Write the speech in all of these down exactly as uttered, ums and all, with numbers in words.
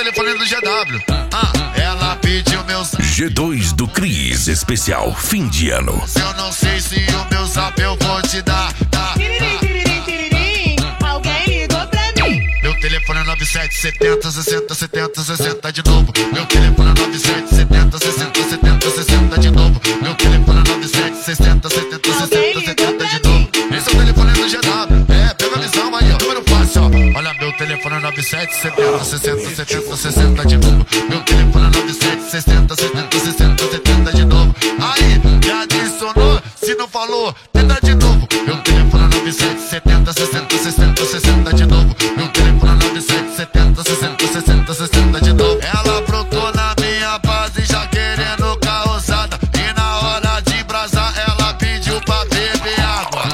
telefone do G W. Ah, ela pediu meu zap. G dois do Cris, especial fim de ano. Eu não sei se o meu zap eu vou te dar. Tá, Tiririm, tiririm, tiririm, alguém ligou pra mim. meu telefone é nove sete setenta, sessenta, setenta, sessenta de novo. Meu telefone é nove sete setenta, sessenta, setenta, sessenta de novo. Meu telefone é nove sete sessenta, setenta, sessenta, setenta de novo. Esse é o telefone do G W. É, pega a visão aí, ó. Número fácil, ó. Olha, meu telefone é nove sete setenta, sessenta, setenta, sessenta de novo. Meu telefone é nove sete sessenta, setenta, sessenta, setenta de novo. Aí, já adicionou? Se não falou, tenta de novo. Meu telefone é nove sete setenta, sessenta, sessenta, sessenta de novo. Meu telefone é nove sete setenta, sessenta, sessenta, sessenta de novo. Ela brotou na minha base já querendo causada. E na hora de brasar ela pediu pra beber água.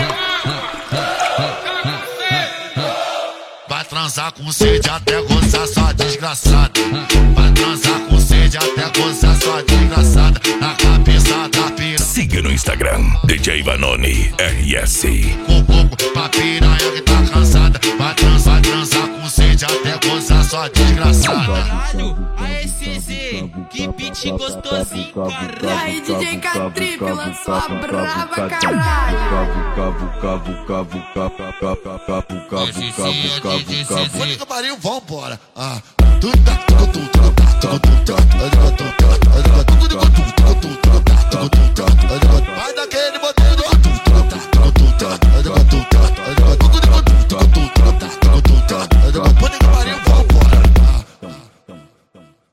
Vai transar com sede até gozar sua desgraçada. Vai transar com sede até gozar sua desgraçada. Na cabeça da piranha. Siga no Instagram, D J Vanoni R S. Com coco pra piranha que tá cansada. Vai transar, vai transar com sede até gozar sua desgraçada. Caralho, a S Z, que beat gostosinho, caralho. Aí, D J K-Trip lançou a brava, caralho. Puta que pariu, vambora. Ah, tudo tá, tudo, tudo tá, tudo, tudo tá, tudo, tudo tá, tudo, tudo tá, tudo, tudo